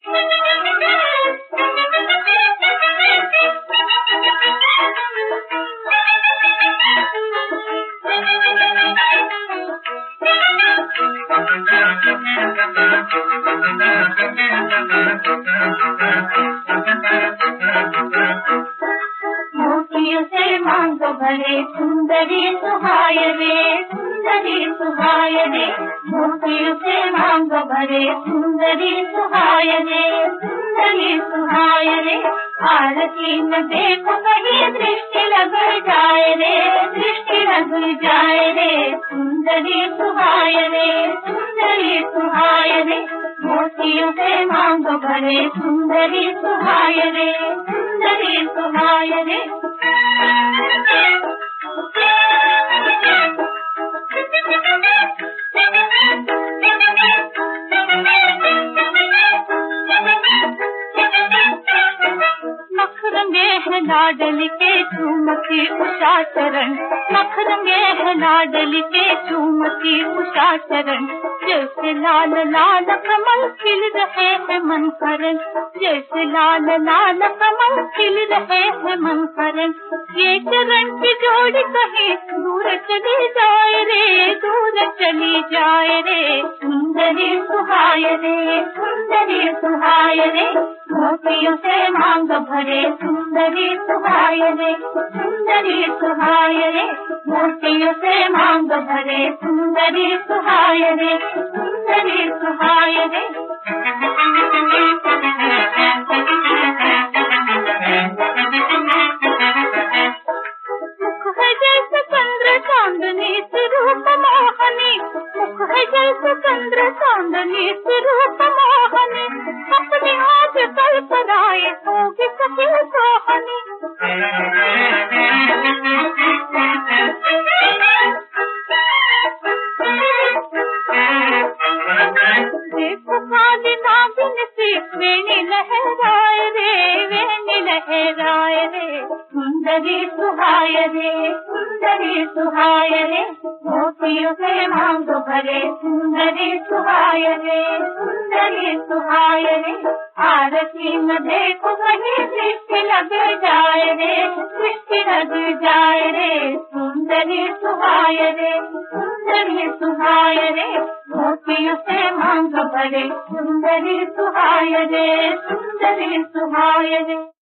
मोतियों से मांग भरे सुंदरी सुहाय रे, सुंदरी सुहाय रे। मोतियों से मांग भरे सुंदरी सुहाय रे, सुंदरी सुहाय रे। आरती न देखो कहीं दृष्टि लग जाए रे, दृष्टि लग जाए रे। सुंदरी सुहाय रे, सुंदरी सुहाय रे। मोतियों से मांग भरे सुंदरी सुहाय रे, सुंदरी सुहाय रे। नख रंगे है लाडल के चूमती उषा चरण, नख रंगे है लाडल के चूमती उषा चरण। जैसे लाल लाल कमल खिल रहे हैं मन करण, जैसे लाल लाल कमल खिल रहे हैं मन करण। ये चरण की जोड़ी कहीं दूर चली जाए रे, दूर चली जाए रे। सुंदरी सुहाय रे, सुंदरी सुहाय रे। मोतियों से मांग भरे सुंदरी सुहाय रे, सुंदरी सुहाय रे। मोतियों से मांग भरे सुंदरी सुहाय रे, सुंदरी सुहाय रे। मुख है जैसे चंद्र चांदनी स्वरूप मोहनी, मुख है जैसे चंद्र चांदनी स्वरूप मोहनी। अपनी आज कल सराय होगी सखी सोहनी। देखो काली नागिन सी वेणी लहराए रे, वेणी लहराए रे। सुंदरी सुहाय रे, सुंदरी सुहाय रे। मोतियों से मांग भरे सुंदरी सुहाय रे, सुंदरी सुहाय रे। आरती में देखो कहीं दृष्टि लग जाए रे, दृष्टि लग जाए रे। सुंदरी सुहाय रे, सुंदरी सुहाय रे। मोतियों से मांग भरे सुंदरी सुहाय रे, सुंदरी सुहाय रे।